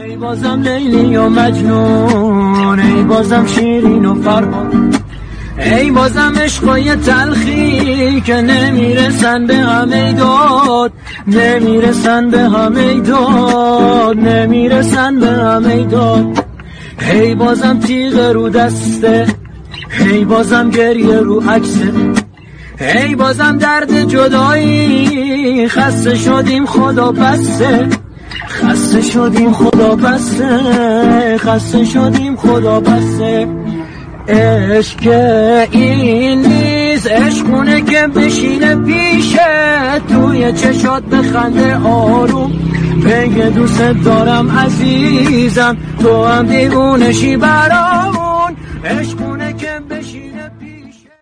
ای بازم لیلی و مجنون، ای بازم شیرین و فرهاد، ای بازم عشقای تلخی که نمیرسن به همه داد، نمیرسن به همه داد، نمیرسن به همه داد. ای بازم تیغ رو دسته، ای بازم گریه رو عکسه، ای بازم درد جدایی، خسته شدیم خدا بسته، خسته شدیم خدا بسته، خسته شدیم خدا بسته. عشق این نیست، عشقونه که بشینه پیشه توی چشات بخنده آروم، بگه دوست دارم عزیزم، تو هم دیوونشی برامون. عشق